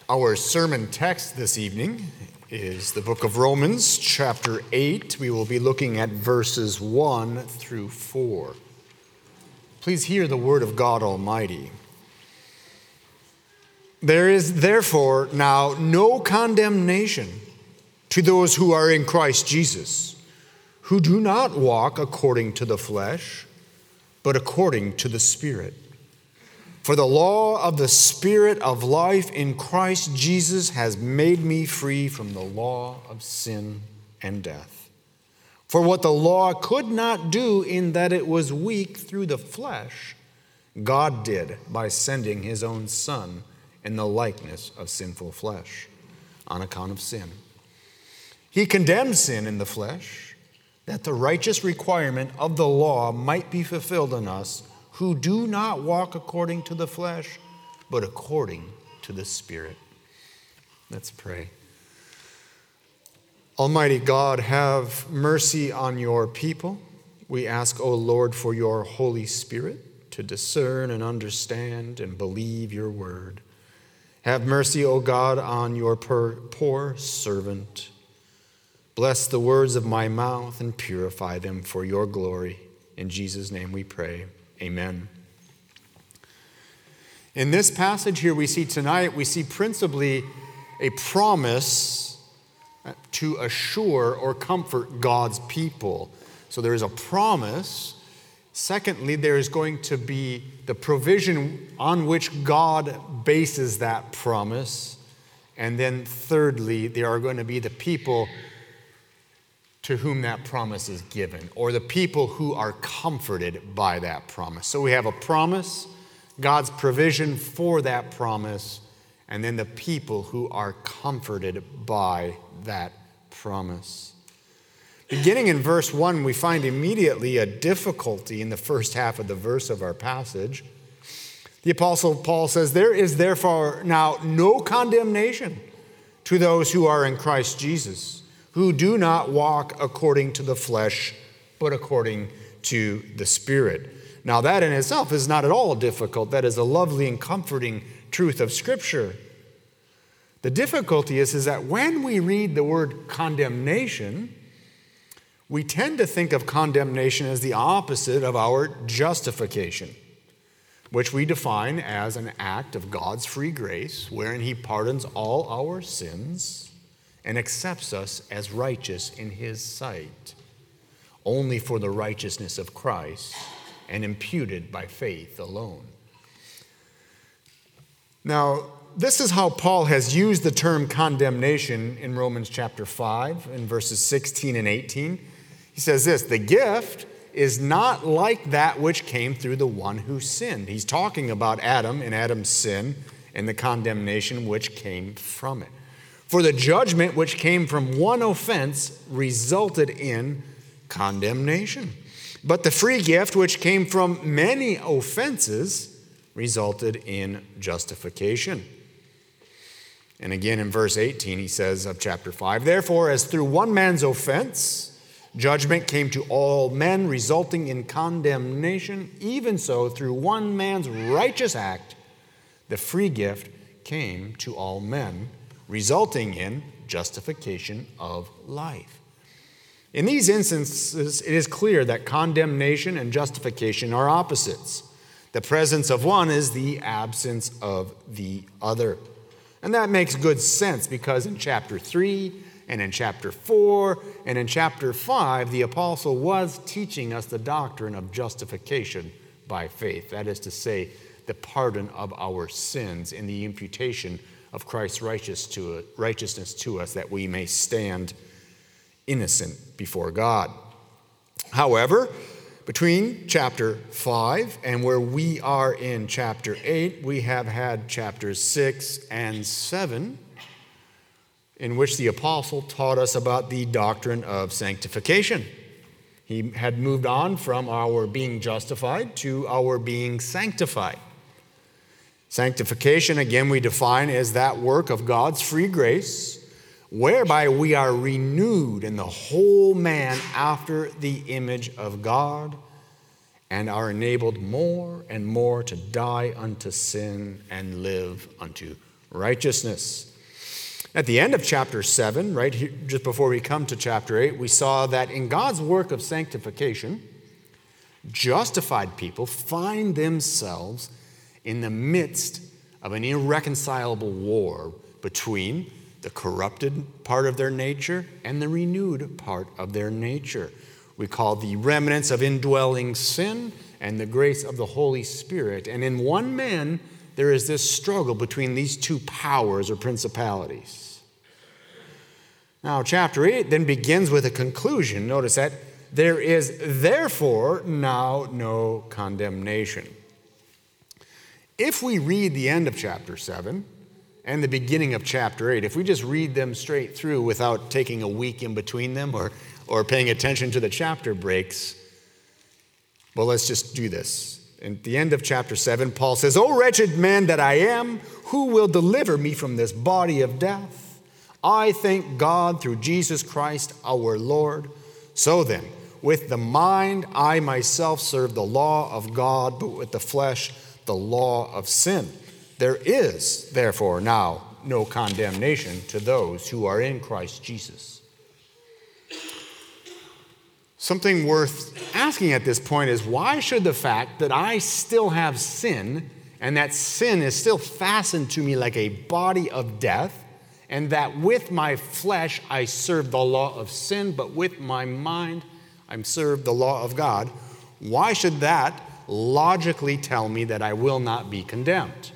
Our sermon text this evening is the book of Romans, chapter 8. We will be looking at verses 1 through 4. Please hear the word of God Almighty. There is therefore now no condemnation to those who are in Christ Jesus, who do not walk according to the flesh, but according to the Spirit. For the law of the Spirit of life in Christ Jesus has made me free from the law of sin and death. For what the law could not do in that it was weak through the flesh, God did by sending his own Son in the likeness of sinful flesh, on account of sin. He condemned sin in the flesh, that the righteous requirement of the law might be fulfilled in us, who do not walk according to the flesh, but according to the Spirit. Let's pray. Almighty God, have mercy on your people. We ask, O Lord, for your Holy Spirit to discern and understand and believe your word. Have mercy, O God, on your poor servant. Bless the words of my mouth and purify them for your glory. In Jesus' name we pray. Amen. In this passage here we see tonight, we see principally a promise to assure or comfort God's people. So there is a promise. Secondly, there is going to be the provision on which God bases that promise. And then thirdly, there are going to be the people to whom that promise is given, or the people who are comforted by that promise. So we have a promise, God's provision for that promise, and then the people who are comforted by that promise. Beginning in verse 1, we find immediately a difficulty in the first half of the verse of our passage. The Apostle Paul says, "There is therefore now no condemnation to those who are in Christ Jesus, who do not walk according to the flesh, but according to the Spirit." Now that in itself is not at all difficult. That is a lovely and comforting truth of Scripture. The difficulty is that when we read the word condemnation, we tend to think of condemnation as the opposite of our justification, which we define as an act of God's free grace, wherein he pardons all our sins and accepts us as righteous in his sight, only for the righteousness of Christ and imputed by faith alone. Now, this is how Paul has used the term condemnation in Romans chapter 5 in verses 16 and 18. He says this, "The gift is not like that which came through the one who sinned." He's talking about Adam and Adam's sin and the condemnation which came from it. "For the judgment which came from one offense resulted in condemnation. But the free gift which came from many offenses resulted in justification." And again in verse 18 he says of chapter 5, "Therefore, as through one man's offense judgment came to all men, resulting in condemnation, even so through one man's righteous act the free gift came to all men, resulting in justification of life." In these instances, it is clear that condemnation and justification are opposites. The presence of one is the absence of the other. And that makes good sense because in chapter 3 and in chapter 4 and in chapter 5, the apostle was teaching us the doctrine of justification by faith. That is to say, the pardon of our sins and the imputation of Christ's righteousness to us, that we may stand innocent before God. However, between chapter 5 and where we are in chapter 8, we have had chapters 6 and 7, in which the apostle taught us about the doctrine of sanctification. He had moved on from our being justified to our being sanctified. Sanctification, again, we define as that work of God's free grace, whereby we are renewed in the whole man after the image of God, and are enabled more and more to die unto sin and live unto righteousness. At the end of chapter 7, right here, just before we come to chapter 8, we saw that in God's work of sanctification, justified people find themselves in the midst of an irreconcilable war between the corrupted part of their nature and the renewed part of their nature. We call the remnants of indwelling sin and the grace of the Holy Spirit. And in one man, there is this struggle between these two powers or principalities. Now, chapter 8 then begins with a conclusion. Notice that there is therefore now no condemnation. If we read the end of chapter 7 and the beginning of chapter 8, if we just read them straight through without taking a week in between them or paying attention to the chapter breaks, well, let's just do this. At the end of chapter 7, Paul says, "O wretched man that I am, who will deliver me from this body of death? I thank God through Jesus Christ our Lord. So then, with the mind I myself serve the law of God, but with the flesh the law of sin. There is, therefore, now no condemnation to those who are in Christ Jesus." Something worth asking at this point is, why should the fact that I still have sin and that sin is still fastened to me like a body of death, and that with my flesh I serve the law of sin, but with my mind I serve the law of God, why should that logically tell me that I will not be condemned?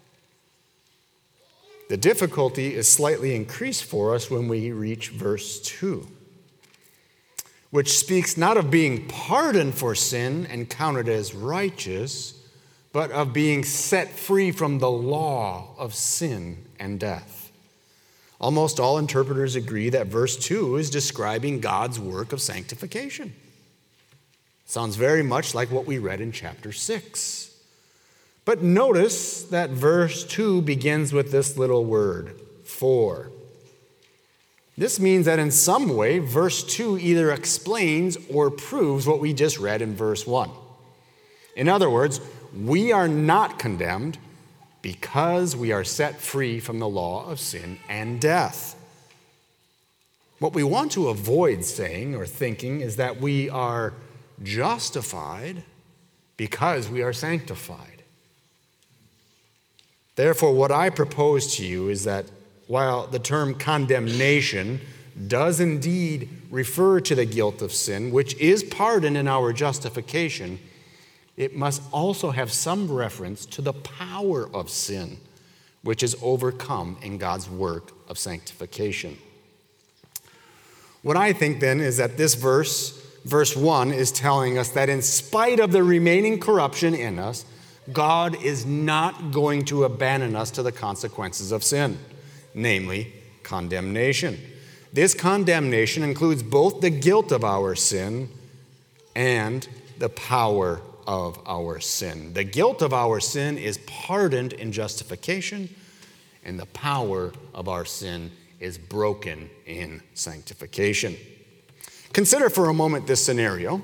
The difficulty is slightly increased for us when we reach verse 2, which speaks not of being pardoned for sin and counted as righteous, but of being set free from the law of sin and death. Almost all interpreters agree that verse 2 is describing God's work of sanctification. Sounds very much like what we read in chapter 6. But notice that verse 2 begins with this little word, "for." This means that in some way, verse 2 either explains or proves what we just read in verse 1. In other words, we are not condemned because we are set free from the law of sin and death. What we want to avoid saying or thinking is that we are justified because we are sanctified. Therefore, what I propose to you is that while the term condemnation does indeed refer to the guilt of sin, which is pardon in our justification, it must also have some reference to the power of sin, which is overcome in God's work of sanctification. What I think then is that this verse 1, is telling us that in spite of the remaining corruption in us, God is not going to abandon us to the consequences of sin, namely condemnation. This condemnation includes both the guilt of our sin and the power of our sin. The guilt of our sin is pardoned in justification, and the power of our sin is broken in sanctification. Consider for a moment this scenario.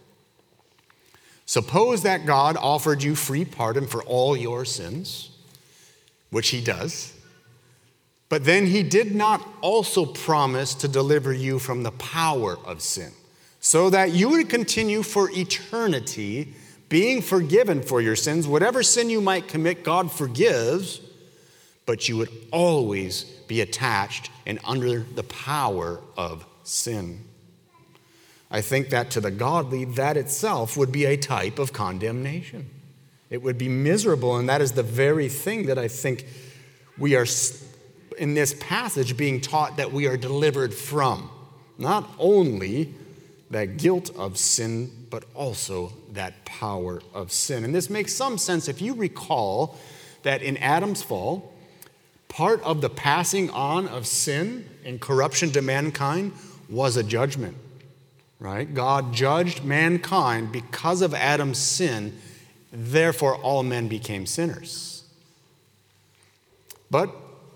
Suppose that God offered you free pardon for all your sins, which he does, but then he did not also promise to deliver you from the power of sin, so that you would continue for eternity being forgiven for your sins. Whatever sin you might commit, God forgives, but you would always be attached and under the power of sin. I think that to the godly, that itself would be a type of condemnation. It would be miserable, and that is the very thing that I think we are, in this passage, being taught that we are delivered from. Not only that guilt of sin, but also that power of sin. And this makes some sense if you recall that in Adam's fall, part of the passing on of sin and corruption to mankind was a judgment. Right? God judged mankind because of Adam's sin, therefore all men became sinners. But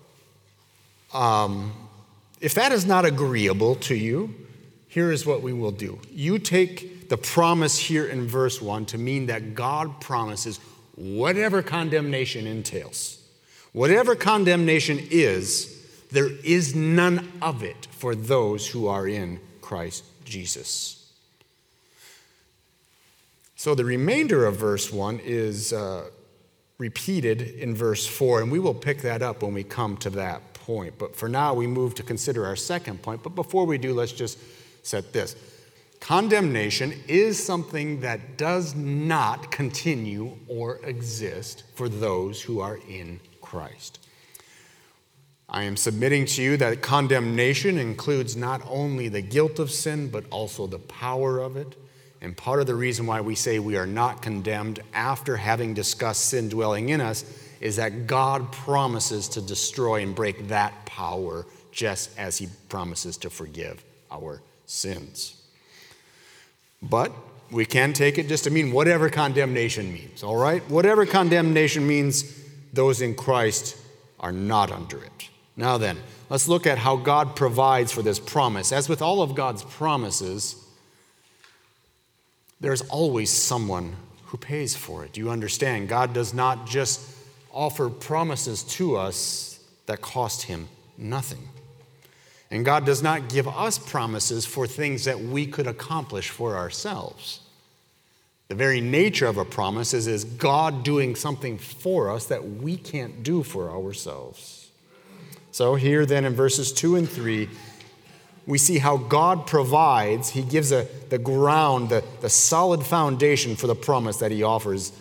if that is not agreeable to you, here is what we will do. You take the promise here in verse 1 to mean that God promises whatever condemnation entails, Whatever condemnation is, there is none of it for those who are in Christ Jesus. So the remainder of verse 1 is repeated in verse 4, and we will pick that up when we come to that point. But for now, we move to consider our second point. But before we do, let's just set this. Condemnation is something that does not continue or exist for those who are in Christ. I am submitting to you that condemnation includes not only the guilt of sin, but also the power of it. And part of the reason why we say we are not condemned after having discussed sin dwelling in us is that God promises to destroy and break that power just as he promises to forgive our sins. But we can take it just to mean whatever condemnation means, all right? Whatever condemnation means, those in Christ are not under it. Now then, let's look at how God provides for this promise. As with all of God's promises, there's always someone who pays for it. Do you understand? God does not just offer promises to us that cost him nothing. And God does not give us promises for things that we could accomplish for ourselves. The very nature of a promise is God doing something for us that we can't do for ourselves. So here then in verses 2 and 3, we see how God provides. He gives the ground, the solid foundation for the promise that he offers.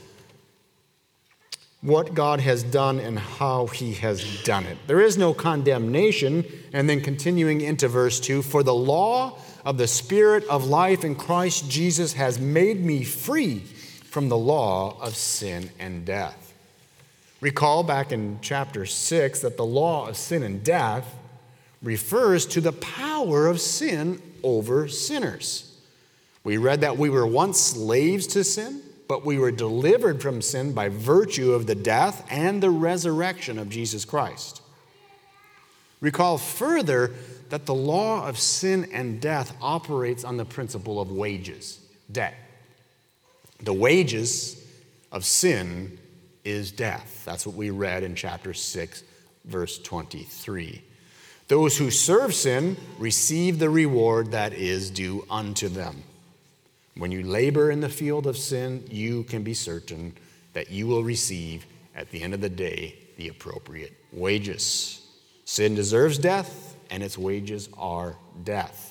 What God has done and how he has done it. There is no condemnation. And then continuing into verse 2, for the law of the Spirit of life in Christ Jesus has made me free from the law of sin and death. Recall back in chapter 6 that the law of sin and death refers to the power of sin over sinners. We read that we were once slaves to sin, but we were delivered from sin by virtue of the death and the resurrection of Jesus Christ. Recall further that the law of sin and death operates on the principle of wages, debt. The wages of sin is death. That's what we read in chapter 6, verse 23. Those who serve sin receive the reward that is due unto them. When you labor in the field of sin, you can be certain that you will receive, at the end of the day, the appropriate wages. Sin deserves death, and its wages are death.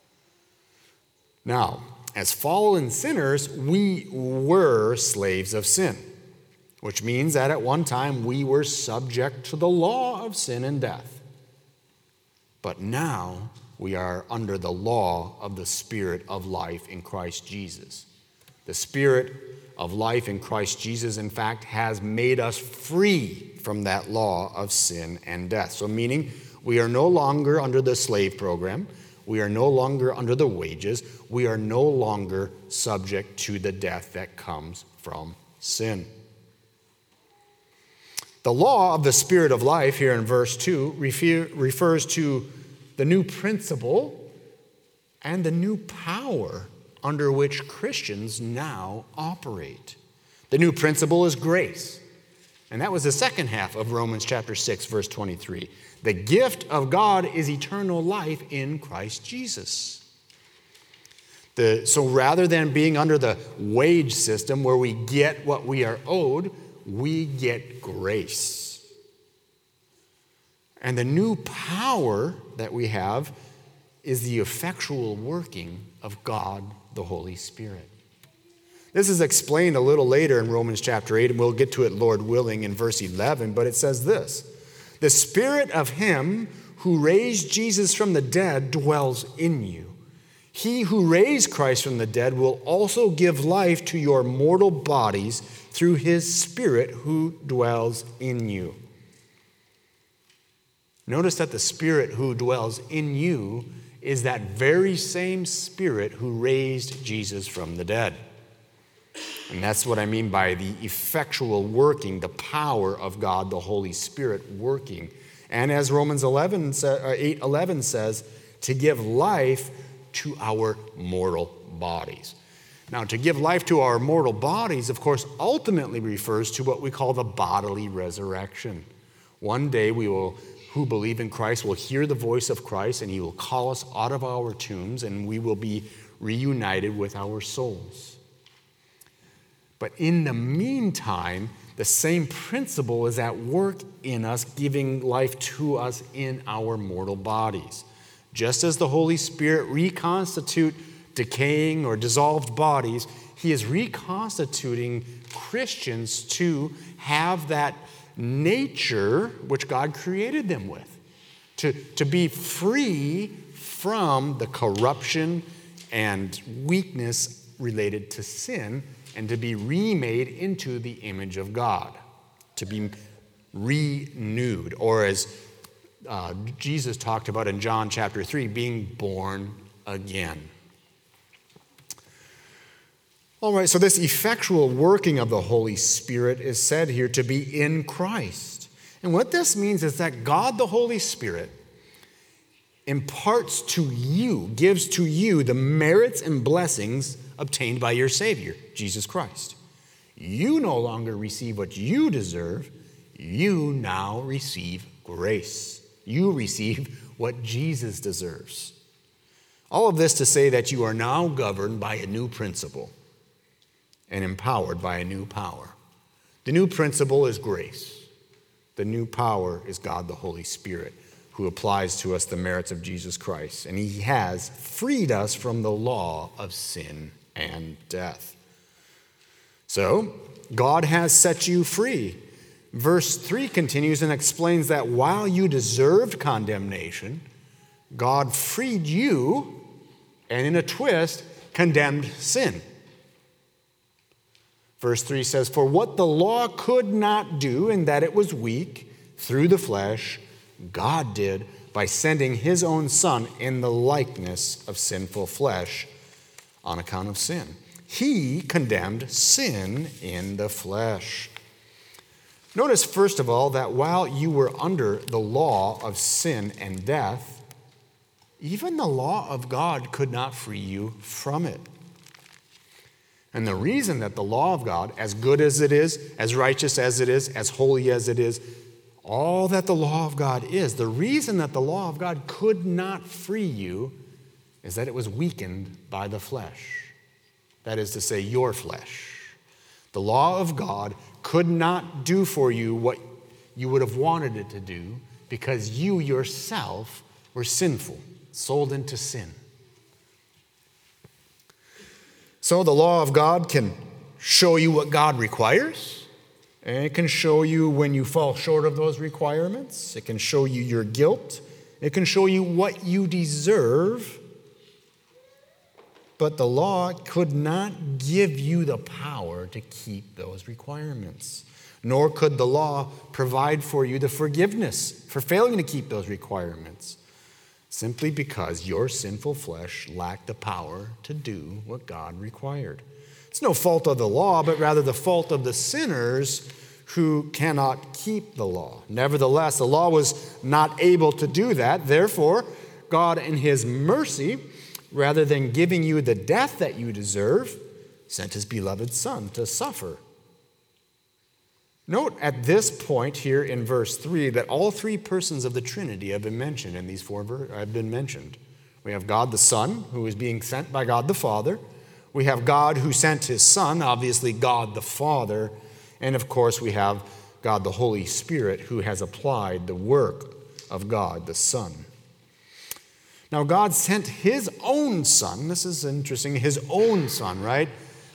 Now, as fallen sinners, we were slaves of sin, which means that at one time we were subject to the law of sin and death. But now we are under the law of the Spirit of life in Christ Jesus. The Spirit of life in Christ Jesus, in fact, has made us free from that law of sin and death. So meaning we are no longer under the slave program. We are no longer under the wages. We are no longer subject to the death that comes from sin. The law of the Spirit of life here in verse 2 refers to the new principle and the new power under which Christians now operate. The new principle is grace. And that was the second half of Romans chapter 6, verse 23. The gift of God is eternal life in Christ Jesus. So rather than being under the wage system where we get what we are owed, we get grace. And the new power that we have is the effectual working of God, the Holy Spirit. This is explained a little later in Romans chapter 8, and we'll get to it, Lord willing, in verse 11, but it says this: the Spirit of him who raised Jesus from the dead dwells in you. He who raised Christ from the dead will also give life to your mortal bodies through his Spirit who dwells in you. Notice that the Spirit who dwells in you is that very same Spirit who raised Jesus from the dead. And that's what I mean by the effectual working, the power of God, the Holy Spirit working. And as Romans 8:11 says, to give life to our mortal bodies. Now, to give life to our mortal bodies, of course, ultimately refers to what we call the bodily resurrection. One day who believe in Christ will hear the voice of Christ, and he will call us out of our tombs, and we will be reunited with our souls. But in the meantime, the same principle is at work in us, giving life to us in our mortal bodies. Just as the Holy Spirit reconstitute decaying or dissolved bodies, he is reconstituting Christians to have that nature which God created them with, to be free from the corruption and weakness related to sin, and to be remade into the image of God, to be renewed, or as Jesus talked about in John chapter 3, being born again. All right, so this effectual working of the Holy Spirit is said here to be in Christ. And what this means is that God the Holy Spirit imparts to you, gives to you the merits and blessings obtained by your Savior, Jesus Christ. You no longer receive what you deserve. You now receive grace. You receive what Jesus deserves. All of this to say that you are now governed by a new principle and empowered by a new power. The new principle is grace. The new power is God the Holy Spirit, who applies to us the merits of Jesus Christ. And he has freed us from the law of sin and death. So, God has set you free. Verse 3 continues and explains that while you deserved condemnation, God freed you and in a twist condemned sin. Verse 3 says, "For what the law could not do in that it was weak through the flesh, God did by sending his own Son in the likeness of sinful flesh on account of sin." He condemned sin in the flesh. Notice, first of all, that while you were under the law of sin and death, even the law of God could not free you from it. And the reason that the law of God, as good as it is, as righteous as it is, as holy as it is, all that the law of God is, the reason that the law of God could not free you is that it was weakened by the flesh. That is to say, your flesh. The law of God could not do for you what you would have wanted it to do because you yourself were sinful, sold into sin. So the law of God can show you what God requires, and it can show you when you fall short of those requirements. It can show you your guilt. It can show you what you deserve. But the law could not give you the power to keep those requirements, nor could the law provide for you the forgiveness for failing to keep those requirements, simply because your sinful flesh lacked the power to do what God required. It's no fault of the law, but rather the fault of the sinners who cannot keep the law. Nevertheless, the law was not able to do that. Therefore, God in his mercy, rather than giving you the death that you deserve, sent his beloved Son to suffer. Note at this point here in verse 3 that all three persons of the Trinity have been mentioned in these have been mentioned. We have God the Son, who is being sent by God the Father. We have God who sent his Son, obviously God the Father. And of course we have God the Holy Spirit, who has applied the work of God the Son. Now God sent his own Son. This is interesting, his own Son, right?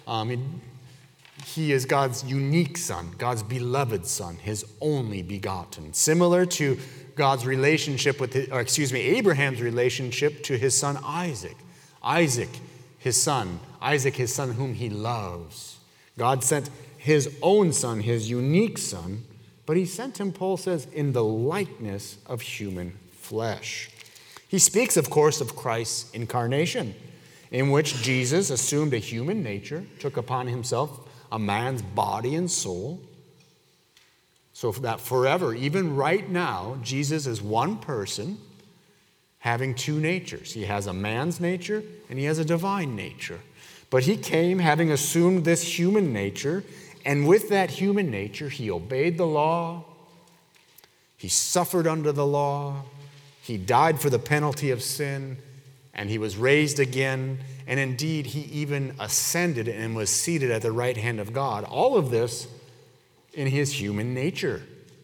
He is God's unique Son, God's beloved Son, his only begotten. Similar to God's relationship with, Abraham's relationship to his son Isaac. Isaac, his son whom he loves. God sent his own Son, his unique Son, but he sent him, Paul says, in the likeness of human flesh. He speaks, of course, of Christ's incarnation, in which Jesus assumed a human nature, took upon himself a man's body and soul, so that forever, even right now, Jesus is one person having two natures. He has a man's nature and he has a divine nature. But he came having assumed this human nature, and with that human nature, he obeyed the law, He suffered under the law. He died for the penalty of sin, and he was raised again. And indeed, he even ascended and was seated at the right hand of God. All of this in his human nature.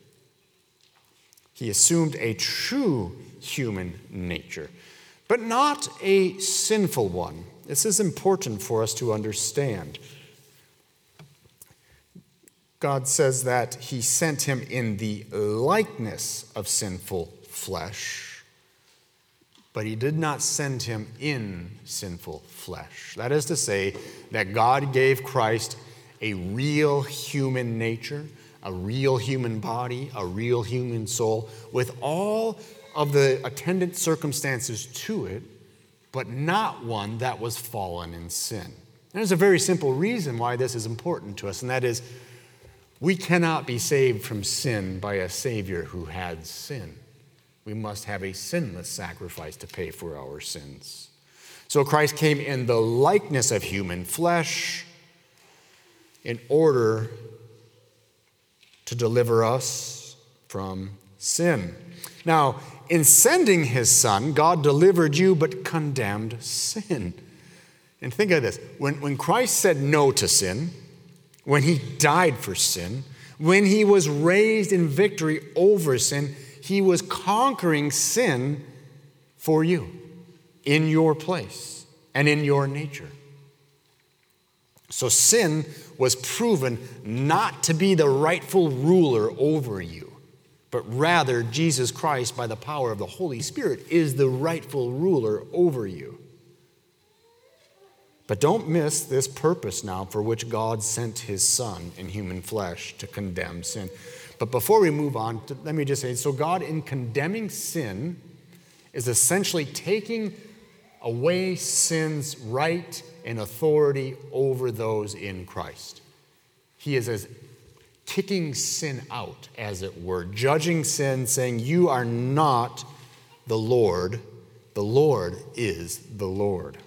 He assumed a true human nature, but not a sinful one. This is important for us to understand. God says that he sent him in the likeness of sinful flesh, but he did not send him in sinful flesh. That is to say, that God gave Christ a real human nature, a real human body, a real human soul, with all of the attendant circumstances to it, but not one that was fallen in sin. And there's a very simple reason why this is important to us, and that is we cannot be saved from sin by a Savior who had sin. We must have a sinless sacrifice to pay for our sins. So Christ came in the likeness of human flesh in order to deliver us from sin. Now, in sending his Son, God delivered you but condemned sin. And think of this. When Christ said no to sin, when he died for sin, when he was raised in victory over sin, he was conquering sin for you, in your place and in your nature. So sin was proven not to be the rightful ruler over you, but rather Jesus Christ, by the power of the Holy Spirit, is the rightful ruler over you. But don't miss this purpose now for which God sent his Son in human flesh to condemn sin. But before we move on, let me just say, so God in condemning sin is essentially taking away sin's right and authority over those in Christ. He is as kicking sin out, as it were, judging sin, saying, you are not the Lord is the Lord.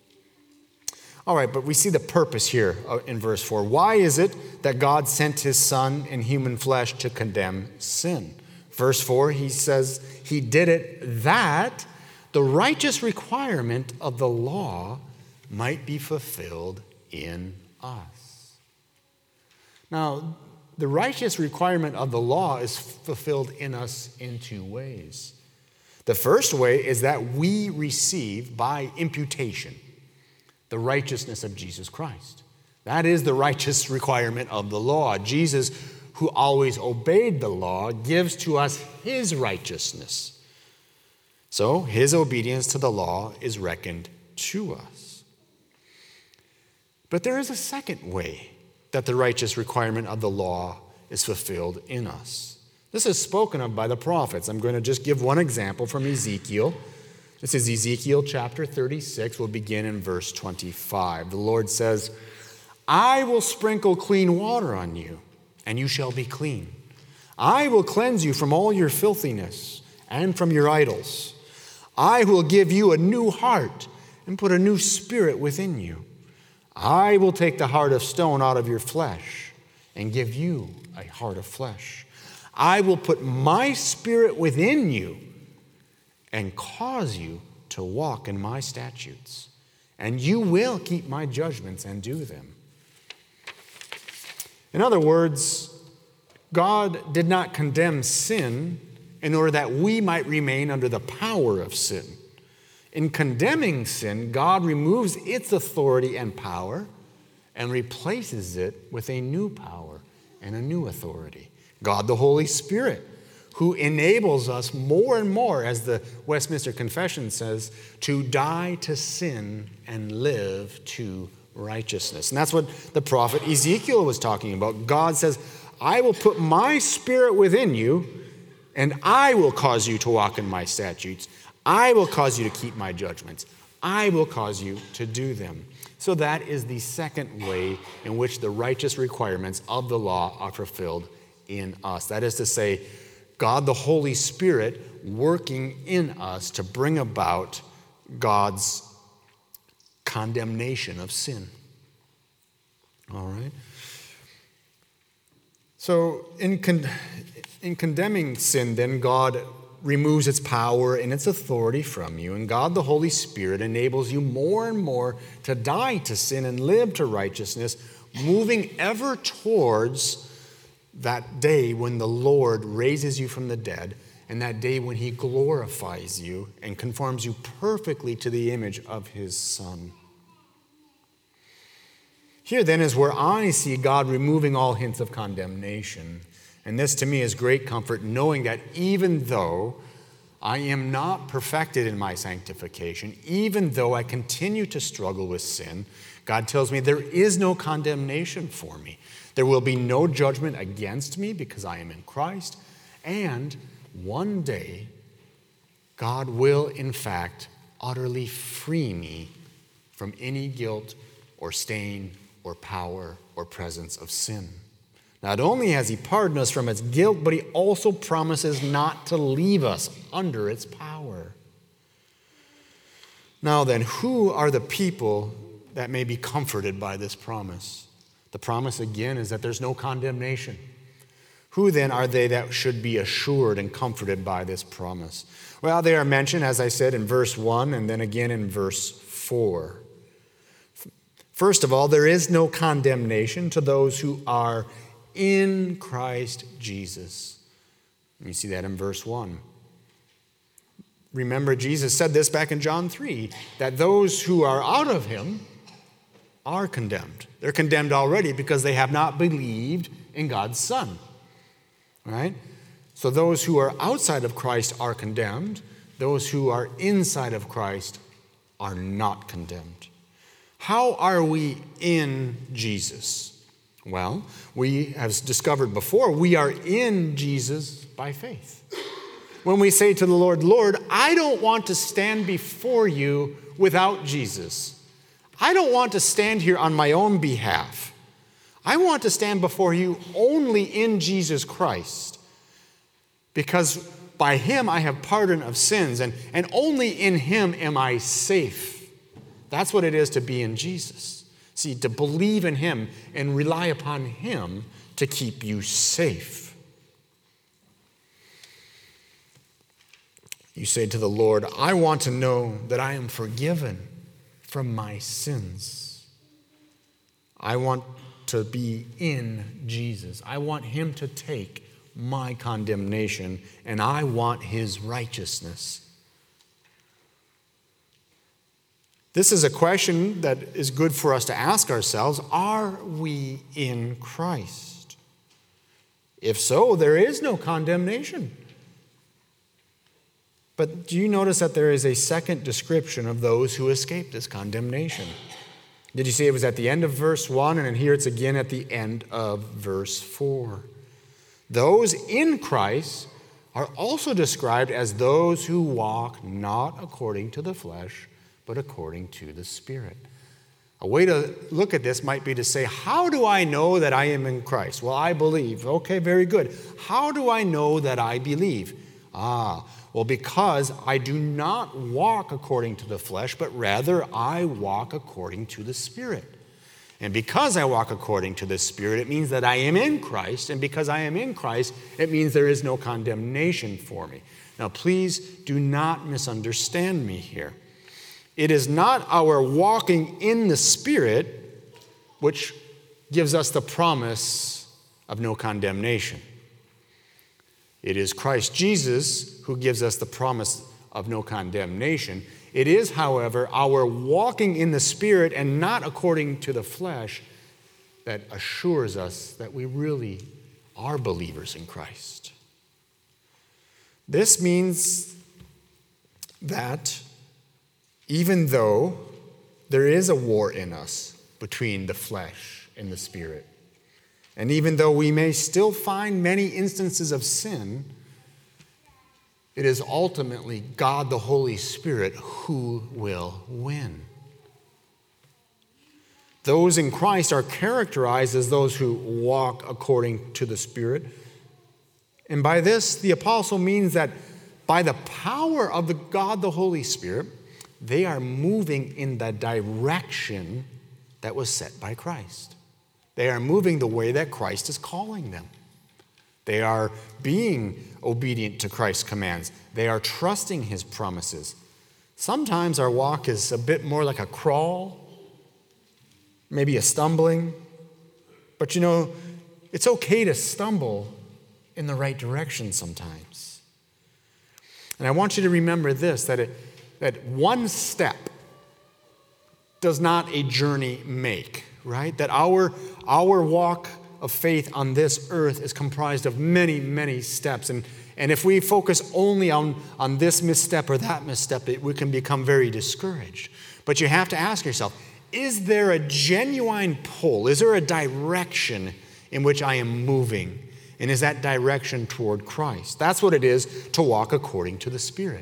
All right, but we see the purpose here in verse 4. Why is it that God sent his Son in human flesh to condemn sin? Verse 4, he says he did it that the righteous requirement of the law might be fulfilled in us. Now, the righteous requirement of the law is fulfilled in us in two ways. The first way is that we receive by imputation the righteousness of Jesus Christ. That is the righteous requirement of the law. Jesus, who always obeyed the law, gives to us his righteousness. So his obedience to the law is reckoned to us. But there is a second way that the righteous requirement of the law is fulfilled in us. This is spoken of by the prophets. I'm going to just give one example from Ezekiel. This is Ezekiel chapter 36. We'll begin in verse 25. The Lord says, I will sprinkle clean water on you, and you shall be clean. I will cleanse you from all your filthiness and from your idols. I will give you a new heart and put a new spirit within you. I will take the heart of stone out of your flesh and give you a heart of flesh. I will put my spirit within you and cause you to walk in my statutes, and you will keep my judgments and do them. In other words, God did not condemn sin in order that we might remain under the power of sin. In condemning sin, God removes its authority and power and replaces it with a new power and a new authority. God the Holy Spirit, who enables us more and more, as the Westminster Confession says, to die to sin and live to righteousness. And that's what the prophet Ezekiel was talking about. God says, I will put my spirit within you, and I will cause you to walk in my statutes. I will cause you to keep my judgments. I will cause you to do them. So that is the second way in which the righteous requirements of the law are fulfilled in us. That is to say, God the Holy Spirit working in us to bring about God's condemnation of sin. All right? So In condemning sin, then, God removes its power and its authority from you, and God the Holy Spirit enables you more and more to die to sin and live to righteousness, moving ever towards that day when the Lord raises you from the dead, and that day when he glorifies you and conforms you perfectly to the image of his Son. Here then is where I see God removing all hints of condemnation. And this to me is great comfort, knowing that even though I am not perfected in my sanctification, even though I continue to struggle with sin, God tells me there is no condemnation for me. There will be no judgment against me because I am in Christ. And one day, God will, in fact, utterly free me from any guilt or stain or power or presence of sin. Not only has he pardoned us from its guilt, but he also promises not to leave us under its power. Now then, who are the people that may be comforted by this promise? The promise again is that there's no condemnation. Who then are they that should be assured and comforted by this promise? Well, they are mentioned, as I said, in verse 1 and then again in verse 4. First of all, there is no condemnation to those who are in Christ Jesus. You see that in verse 1. Remember, Jesus said this back in John 3, that those who are out of him are condemned. They're condemned already because they have not believed in God's Son. Right? So those who are outside of Christ are condemned. Those who are inside of Christ are not condemned. How are we in Jesus? Well, we have discovered before, we are in Jesus by faith. When we say to the Lord, Lord, I don't want to stand before you without Jesus. I don't want to stand here on my own behalf. I want to stand before you only in Jesus Christ, because by him I have pardon of sins, and only in him am I safe. That's what it is to be in Jesus. See, to believe in him and rely upon him to keep you safe. You say to the Lord, I want to know that I am forgiven from my sins. I want to be in Jesus. I want him to take my condemnation, and I want his righteousness. This is a question that is good for us to ask ourselves. Are we in Christ? If so, there is no condemnation. But do you notice that there is a second description of those who escape this condemnation? Did you see it was at the end of verse 1, and here it's again at the end of verse 4. Those in Christ are also described as those who walk not according to the flesh, but according to the Spirit. A way to look at this might be to say, how do I know that I am in Christ? Well, I believe. Okay, very good. How do I know that I believe? Well, because I do not walk according to the flesh, but rather I walk according to the Spirit. And because I walk according to the Spirit, it means that I am in Christ. And because I am in Christ, it means there is no condemnation for me. Now, please do not misunderstand me here. It is not our walking in the Spirit which gives us the promise of no condemnation. It is Christ Jesus who gives us the promise of no condemnation. It is, however, our walking in the Spirit and not according to the flesh that assures us that we really are believers in Christ. This means that even though there is a war in us between the flesh and the Spirit, and even though we may still find many instances of sin, it is ultimately God the Holy Spirit who will win. Those in Christ are characterized as those who walk according to the Spirit. And by this, the apostle means that by the power of the God the Holy Spirit, they are moving in the direction that was set by Christ. They are moving the way that Christ is calling them. They are being obedient to Christ's commands. They are trusting his promises. Sometimes our walk is a bit more like a crawl, maybe a stumbling. But it's okay to stumble in the right direction sometimes. And I want you to remember this, that one step does not a journey make, right? That our walk of faith on this earth is comprised of many, many steps. And if we focus only on this misstep or that misstep, we can become very discouraged. But you have to ask yourself, is there a genuine pull? Is there a direction in which I am moving? And is that direction toward Christ? That's what it is to walk according to the Spirit.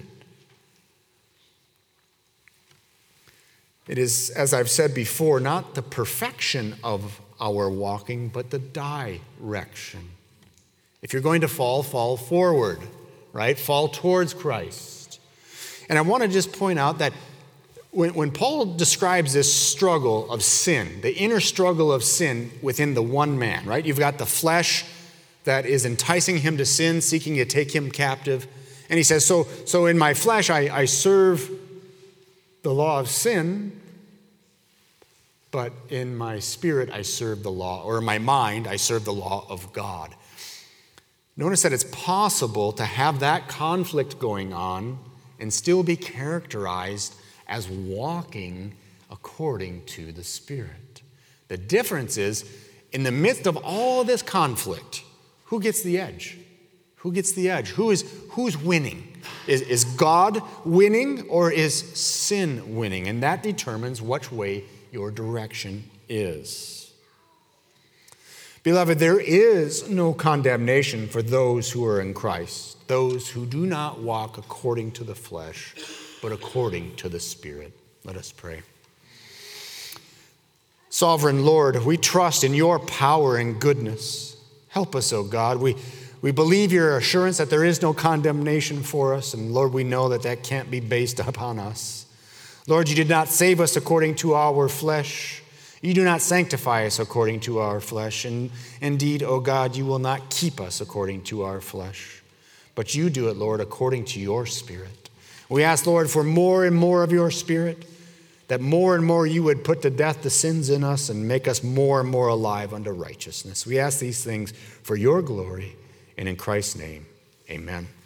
It is, as I've said before, not the perfection of our walking, but the direction. If you're going to fall forward, right? Fall towards Christ. And I want to just point out that when Paul describes this struggle of sin, the inner struggle of sin within the one man, right? You've got the flesh that is enticing him to sin, seeking to take him captive. And he says, so in my flesh I serve the law of sin, but in my spirit I serve the law, or in my mind I serve the law of God. Notice that it's possible to have that conflict going on and still be characterized as walking according to the Spirit. The difference is, in the midst of all this conflict, who gets the edge? Who gets the edge? Who's winning? Is God winning or is sin winning? And that determines which way your direction is. Beloved, there is no condemnation for those who are in Christ, those who do not walk according to the flesh, but according to the Spirit. Let us pray. Sovereign Lord, we trust in your power and goodness. Help us, O God. We believe your assurance that there is no condemnation for us, and Lord, we know that can't be based upon us. Lord, you did not save us according to our flesh. You do not sanctify us according to our flesh. And indeed, O God, you will not keep us according to our flesh. But you do it, Lord, according to your Spirit. We ask, Lord, for more and more of your Spirit, that more and more you would put to death the sins in us and make us more and more alive unto righteousness. We ask these things for your glory, and in Christ's name, amen.